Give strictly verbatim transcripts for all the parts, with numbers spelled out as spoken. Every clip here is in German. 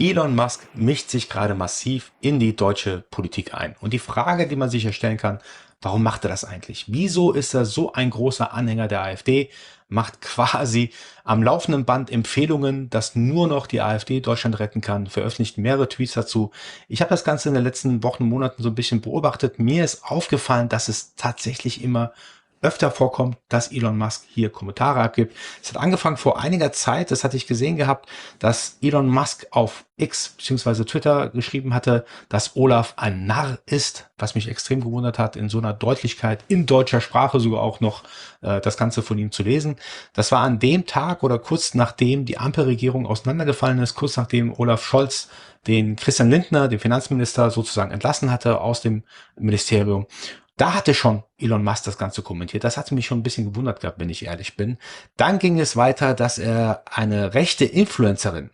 Elon Musk mischt sich gerade massiv in die deutsche Politik ein. Und die Frage, die man sich ja stellen kann, warum macht er das eigentlich? Wieso ist er so ein großer Anhänger der AfD? Macht quasi am laufenden Band Empfehlungen, dass nur noch die AfD Deutschland retten kann, veröffentlicht mehrere Tweets dazu. Ich habe das Ganze in den letzten Wochen, Monaten so ein bisschen beobachtet. Mir ist aufgefallen, dass es tatsächlich immer öfter vorkommt, dass Elon Musk hier Kommentare abgibt. Es hat angefangen vor einiger Zeit, das hatte ich gesehen gehabt, dass Elon Musk auf X bzw. Twitter geschrieben hatte, dass Olaf ein Narr ist, was mich extrem gewundert hat, in so einer Deutlichkeit, in deutscher Sprache sogar auch noch äh, das Ganze von ihm zu lesen. Das war an dem Tag oder kurz nachdem die Ampelregierung auseinandergefallen ist, kurz nachdem Olaf Scholz den Christian Lindner, den Finanzminister, sozusagen entlassen hatte aus dem Ministerium. Da hatte schon Elon Musk das Ganze kommentiert. Das hatte mich schon ein bisschen gewundert gehabt, wenn ich ehrlich bin. Dann ging es weiter, dass er eine rechte Influencerin,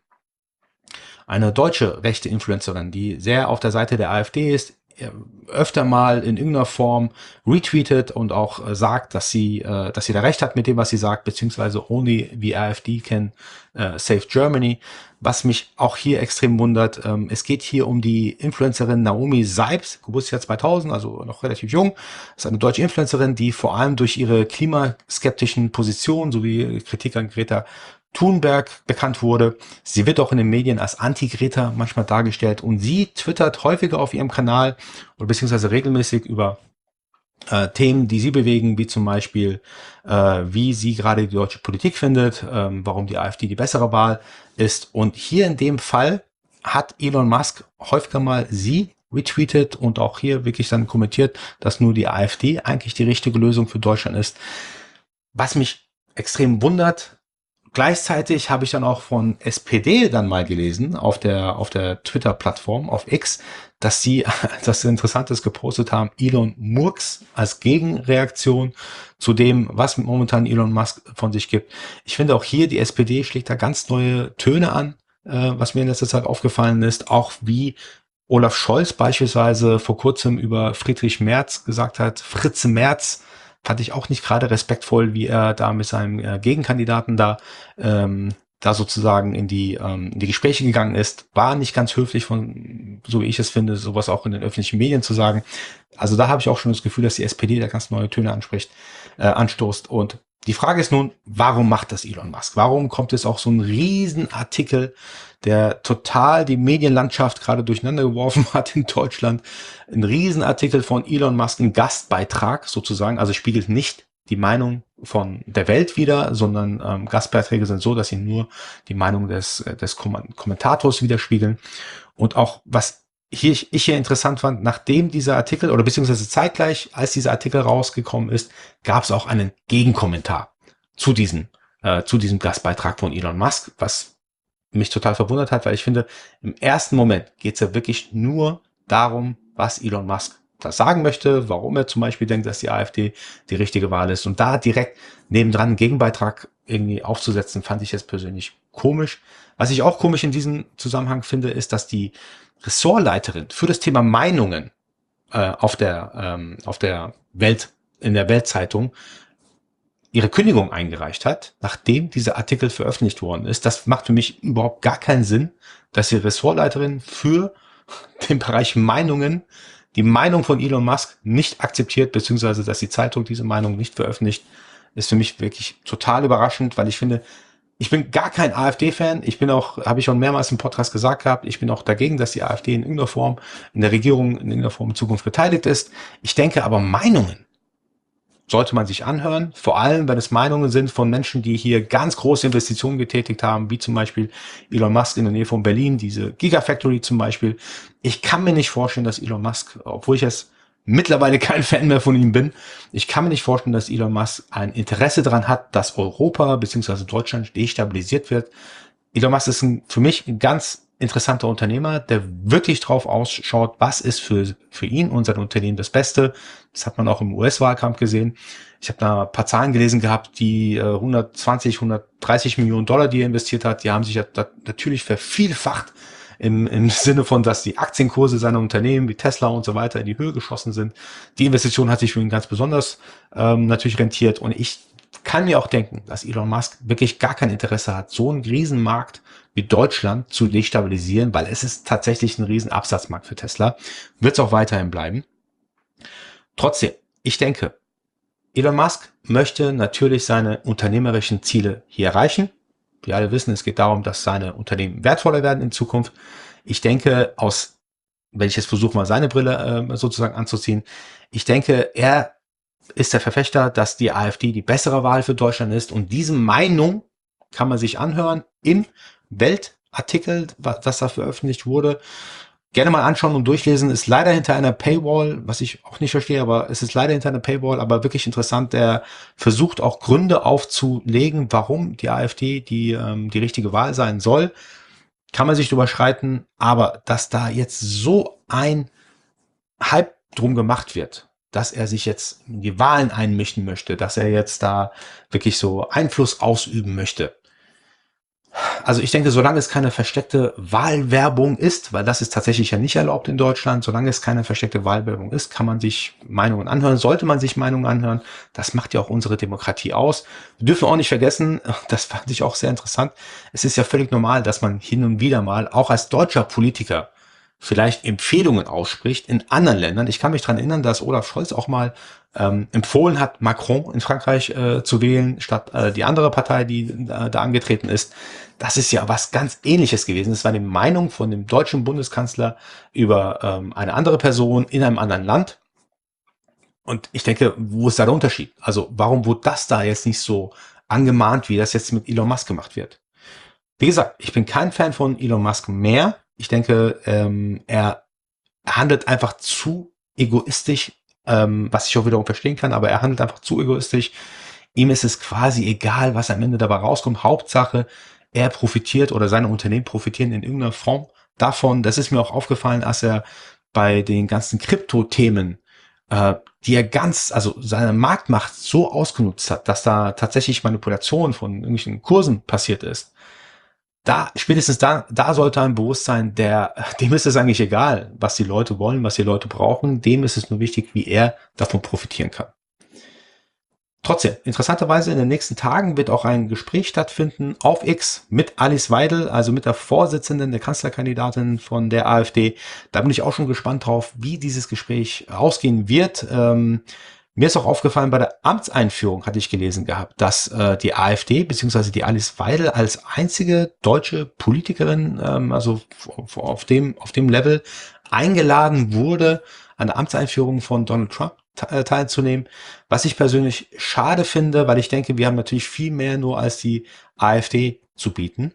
eine deutsche rechte Influencerin, die sehr auf der Seite der AfD ist, öfter mal in irgendeiner Form retweetet und auch äh, sagt, dass sie, äh, dass sie da recht hat mit dem, was sie sagt, beziehungsweise only the AfD can äh, save Germany. Was mich auch hier extrem wundert, ähm, es geht hier um die Influencerin Naomi Seibs, Geburtsjahr zweitausend, also noch relativ jung. Das ist eine deutsche Influencerin, die vor allem durch ihre klimaskeptischen Positionen sowie Kritik an Greta Thunberg bekannt wurde. Sie wird auch in den Medien als Anti-Greta manchmal dargestellt und sie twittert häufiger auf ihrem Kanal oder beziehungsweise regelmäßig über äh, Themen, die sie bewegen, wie zum Beispiel, äh, wie sie gerade die deutsche Politik findet, ähm, warum die AfD die bessere Wahl ist. Und hier in dem Fall hat Elon Musk häufiger mal sie retweetet und auch hier wirklich dann kommentiert, dass nur die AfD eigentlich die richtige Lösung für Deutschland ist. Was mich extrem wundert. Gleichzeitig habe ich dann auch von S P D dann mal gelesen auf der auf der Twitter-Plattform auf X, dass sie das Interessantes gepostet haben, Elon Murks als Gegenreaktion zu dem, was momentan Elon Musk von sich gibt. Ich finde auch hier, die S P D schlägt da ganz neue Töne an, äh, was mir in letzter Zeit aufgefallen ist, auch wie Olaf Scholz beispielsweise vor kurzem über Friedrich Merz gesagt hat, Fritze Merz, fand ich auch nicht gerade respektvoll, wie er da mit seinem äh, Gegenkandidaten da ähm, da sozusagen in die ähm, in die Gespräche gegangen ist. War nicht ganz höflich von, so wie ich es finde, sowas auch in den öffentlichen Medien zu sagen. Also da habe ich auch schon das Gefühl, dass die S P D da ganz neue Töne anspricht, äh, anstoßt. Und die Frage ist nun, warum macht das Elon Musk? Warum kommt es auch so ein Riesenartikel, der total die Medienlandschaft gerade durcheinander geworfen hat in Deutschland? Ein Riesenartikel von Elon Musk, ein Gastbeitrag sozusagen, also spiegelt nicht die Meinung von der Welt wider, sondern ähm, Gastbeiträge sind so, dass sie nur die Meinung des, des Kom- Kommentators widerspiegeln. Und auch was hier, ich hier interessant fand, nachdem dieser Artikel oder beziehungsweise zeitgleich, als dieser Artikel rausgekommen ist, gab es auch einen Gegenkommentar zu diesem, äh, zu diesem Gastbeitrag von Elon Musk, was mich total verwundert hat, weil ich finde, im ersten Moment geht es ja wirklich nur darum, was Elon Musk da sagen möchte, warum er zum Beispiel denkt, dass die AfD die richtige Wahl ist. Und da direkt nebendran einen Gegenbeitrag irgendwie aufzusetzen, fand ich jetzt persönlich komisch. Was ich auch komisch in diesem Zusammenhang finde, ist, dass die Ressortleiterin für das Thema Meinungen äh, auf der ähm, auf der Welt in der Weltzeitung ihre Kündigung eingereicht hat, nachdem dieser Artikel veröffentlicht worden ist. Das macht für mich überhaupt gar keinen Sinn, dass die Ressortleiterin für den Bereich Meinungen die Meinung von Elon Musk nicht akzeptiert, beziehungsweise dass die Zeitung diese Meinung nicht veröffentlicht, ist für mich wirklich total überraschend, weil ich finde, ich bin gar kein AfD-Fan. Ich bin auch, habe ich schon mehrmals im Podcast gesagt gehabt, ich bin auch dagegen, dass die AfD in irgendeiner Form in der Regierung, in irgendeiner Form in Zukunft beteiligt ist. Ich denke aber, Meinungen sollte man sich anhören, vor allem, wenn es Meinungen sind von Menschen, die hier ganz große Investitionen getätigt haben, wie zum Beispiel Elon Musk in der Nähe von Berlin, diese Gigafactory zum Beispiel. Ich kann mir nicht vorstellen, dass Elon Musk, obwohl ich jetzt mittlerweile kein Fan mehr von ihm bin, ich kann mir nicht vorstellen, dass Elon Musk ein Interesse daran hat, dass Europa bzw. Deutschland destabilisiert wird. Elon Musk ist ein, für mich ein ganz interessanter Unternehmer, der wirklich drauf ausschaut, was ist für, für ihn und sein Unternehmen das Beste. Das hat man auch im U S-Wahlkampf gesehen. Ich habe da ein paar Zahlen gelesen gehabt, die äh, hundertzwanzig, hundertdreißig Millionen Dollar, die er investiert hat, die haben sich ja da natürlich vervielfacht im, im Sinne von, dass die Aktienkurse seiner Unternehmen wie Tesla und so weiter in die Höhe geschossen sind. Die Investition hat sich für ihn ganz besonders ähm, natürlich rentiert und ich kann mir auch denken, dass Elon Musk wirklich gar kein Interesse hat, so einen Riesenmarkt wie Deutschland zu destabilisieren, weil es ist tatsächlich ein riesen Absatzmarkt für Tesla. Wird es auch weiterhin bleiben. Trotzdem, ich denke, Elon Musk möchte natürlich seine unternehmerischen Ziele hier erreichen. Wir alle wissen, es geht darum, dass seine Unternehmen wertvoller werden in Zukunft. Ich denke, aus, wenn ich jetzt versuche, mal seine Brille äh, sozusagen anzuziehen, ich denke, er ist der Verfechter, dass die AfD die bessere Wahl für Deutschland ist. Und diese Meinung kann man sich anhören im Weltartikel, was das da veröffentlicht wurde. Gerne mal anschauen und durchlesen. Ist leider hinter einer Paywall, was ich auch nicht verstehe, aber es ist leider hinter einer Paywall, aber wirklich interessant. Der versucht auch Gründe aufzulegen, warum die AfD die, ähm, die richtige Wahl sein soll. Kann man sich drüber streiten, aber dass da jetzt so ein Hype drum gemacht wird, dass er sich jetzt in die Wahlen einmischen möchte, dass er jetzt da wirklich so Einfluss ausüben möchte. Also ich denke, solange es keine versteckte Wahlwerbung ist, weil das ist tatsächlich ja nicht erlaubt in Deutschland, solange es keine versteckte Wahlwerbung ist, kann man sich Meinungen anhören, sollte man sich Meinungen anhören. Das macht ja auch unsere Demokratie aus. Wir dürfen auch nicht vergessen, das fand ich auch sehr interessant, es ist ja völlig normal, dass man hin und wieder mal, auch als deutscher Politiker, vielleicht Empfehlungen ausspricht in anderen Ländern. Ich kann mich daran erinnern, dass Olaf Scholz auch mal ähm, empfohlen hat, Macron in Frankreich äh, zu wählen, statt äh, die andere Partei, die äh, da angetreten ist. Das ist ja was ganz Ähnliches gewesen. Das war die Meinung von dem deutschen Bundeskanzler über ähm, eine andere Person in einem anderen Land. Und ich denke, wo ist da der Unterschied? Also warum wurde das da jetzt nicht so angemahnt, wie das jetzt mit Elon Musk gemacht wird? Wie gesagt, ich bin kein Fan von Elon Musk mehr. Ich denke, ähm, er handelt einfach zu egoistisch, ähm, was ich auch wiederum verstehen kann, aber er handelt einfach zu egoistisch. Ihm ist es quasi egal, was am Ende dabei rauskommt. Hauptsache, er profitiert oder seine Unternehmen profitieren in irgendeiner Form davon. Das ist mir auch aufgefallen, als er bei den ganzen Krypto-Themen, äh, die er ganz, also seine Marktmacht so ausgenutzt hat, dass da tatsächlich Manipulation von irgendwelchen Kursen passiert ist. Da, spätestens da, da sollte ein Bewusstsein, der, dem ist es eigentlich egal, was die Leute wollen, was die Leute brauchen. Dem ist es nur wichtig, wie er davon profitieren kann. Trotzdem, interessanterweise in den nächsten Tagen wird auch ein Gespräch stattfinden auf X mit Alice Weidel, also mit der Vorsitzenden, der Kanzlerkandidatin von der AfD. Da bin ich auch schon gespannt drauf, wie dieses Gespräch ausgehen wird. Ähm, mir ist auch aufgefallen, bei der Amtseinführung hatte ich gelesen gehabt, dass äh, die AfD bzw. die Alice Weidel als einzige deutsche Politikerin, ähm, also auf dem, auf dem Level, eingeladen wurde, an der Amtseinführung von Donald Trump teilzunehmen, was ich persönlich schade finde, weil ich denke, wir haben natürlich viel mehr nur als die AfD zu bieten.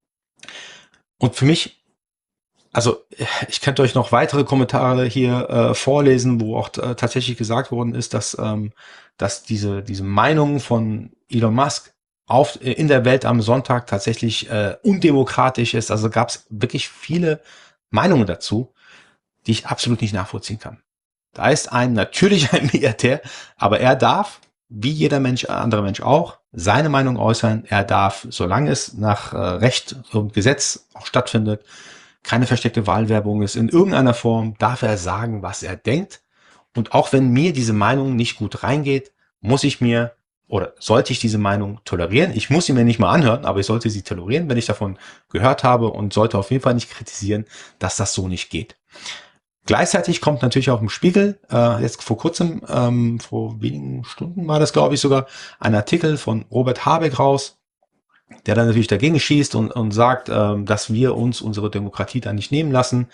Und für mich, also ich könnte euch noch weitere Kommentare hier äh, vorlesen, wo auch äh, tatsächlich gesagt worden ist, dass, ähm, dass diese, diese Meinung von Elon Musk auf, in der Welt am Sonntag tatsächlich äh, undemokratisch ist. Also gab es wirklich viele Meinungen dazu, die ich absolut nicht nachvollziehen kann. Da ist ein natürlich ein Milliardär, aber er darf, wie jeder Mensch, andere Mensch auch, seine Meinung äußern. Er darf, solange es nach äh, Recht und Gesetz auch stattfindet, keine versteckte Wahlwerbung ist, in irgendeiner Form darf er sagen, was er denkt. Und auch wenn mir diese Meinung nicht gut reingeht, muss ich mir oder sollte ich diese Meinung tolerieren. Ich muss sie mir nicht mal anhören, aber ich sollte sie tolerieren, wenn ich davon gehört habe und sollte auf jeden Fall nicht kritisieren, dass das so nicht geht. Gleichzeitig kommt natürlich auch im Spiegel, äh, jetzt vor kurzem, ähm, vor wenigen Stunden war das, glaube ich, sogar, ein Artikel von Robert Habeck raus, der dann natürlich dagegen schießt und, und sagt, ähm, dass wir uns unsere Demokratie da nicht nehmen lassen.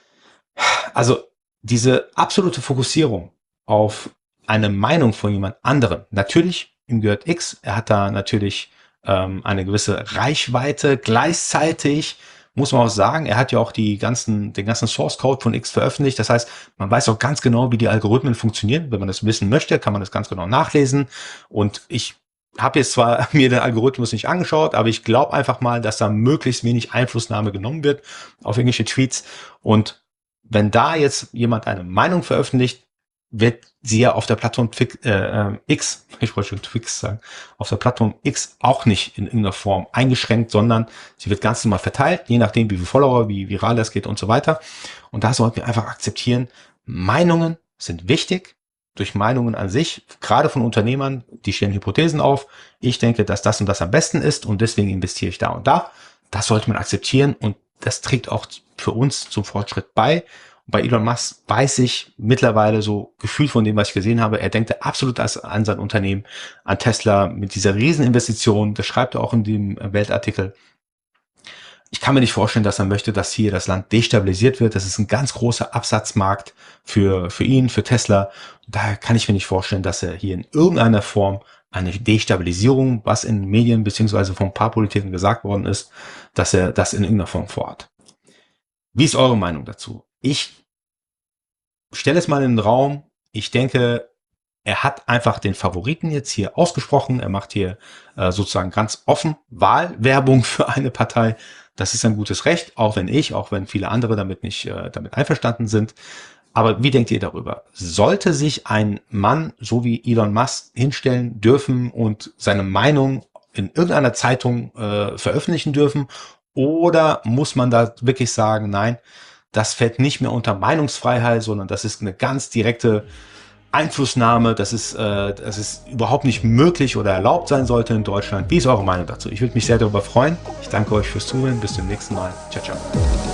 Also diese absolute Fokussierung auf eine Meinung von jemand anderem, natürlich, ihm gehört X, er hat da natürlich ähm, eine gewisse Reichweite, gleichzeitig muss man auch sagen, er hat ja auch die ganzen, den ganzen Source Code von X veröffentlicht. Das heißt, man weiß auch ganz genau, wie die Algorithmen funktionieren. Wenn man das wissen möchte, kann man das ganz genau nachlesen. Und ich habe jetzt zwar mir den Algorithmus nicht angeschaut, aber ich glaube einfach mal, dass da möglichst wenig Einflussnahme genommen wird auf irgendwelche Tweets. Und wenn da jetzt jemand eine Meinung veröffentlicht, wird sie ja auf der Plattform Twix, äh, X, ich wollte schon Twix sagen, auf der Plattform X auch nicht in irgendeiner Form eingeschränkt, sondern sie wird ganz normal verteilt, je nachdem, wie viele Follower, wie viral das geht und so weiter. Und da sollten wir einfach akzeptieren, Meinungen sind wichtig. durch Meinungen an sich, gerade von Unternehmern, die stellen Hypothesen auf. Ich denke, dass das und das am besten ist und deswegen investiere ich da und da. Das sollte man akzeptieren und das trägt auch für uns zum Fortschritt bei. Und bei Elon Musk weiß ich mittlerweile so gefühlt von dem, was ich gesehen habe, er denkt absolut an sein Unternehmen, an Tesla mit dieser Rieseninvestition. Das schreibt er auch in dem Weltartikel. Ich kann mir nicht vorstellen, dass er möchte, dass hier das Land destabilisiert wird. Das ist ein ganz großer Absatzmarkt für, für ihn, für Tesla. Daher kann ich mir nicht vorstellen, dass er hier in irgendeiner Form eine Destabilisierung, was in Medien beziehungsweise von ein paar Politikern gesagt worden ist, dass er das in irgendeiner Form vorhat. Wie ist eure Meinung dazu? Ich stelle es mal in den Raum. Ich denke, er hat einfach den Favoriten jetzt hier ausgesprochen. Er macht hier äh, sozusagen ganz offen Wahlwerbung für eine Partei. Das ist ein gutes Recht, auch wenn ich, auch wenn viele andere damit nicht äh, damit einverstanden sind. Aber wie denkt ihr darüber? Sollte sich ein Mann so wie Elon Musk hinstellen dürfen und seine Meinung in irgendeiner Zeitung äh, veröffentlichen dürfen? Oder muss man da wirklich sagen, nein, das fällt nicht mehr unter Meinungsfreiheit, sondern das ist eine ganz direkte Einflussnahme, das ist, äh, das ist überhaupt nicht möglich oder erlaubt sein sollte in Deutschland. Wie ist eure Meinung dazu? Ich würde mich sehr darüber freuen. Ich danke euch fürs Zuhören. Bis zum nächsten Mal. Ciao, ciao.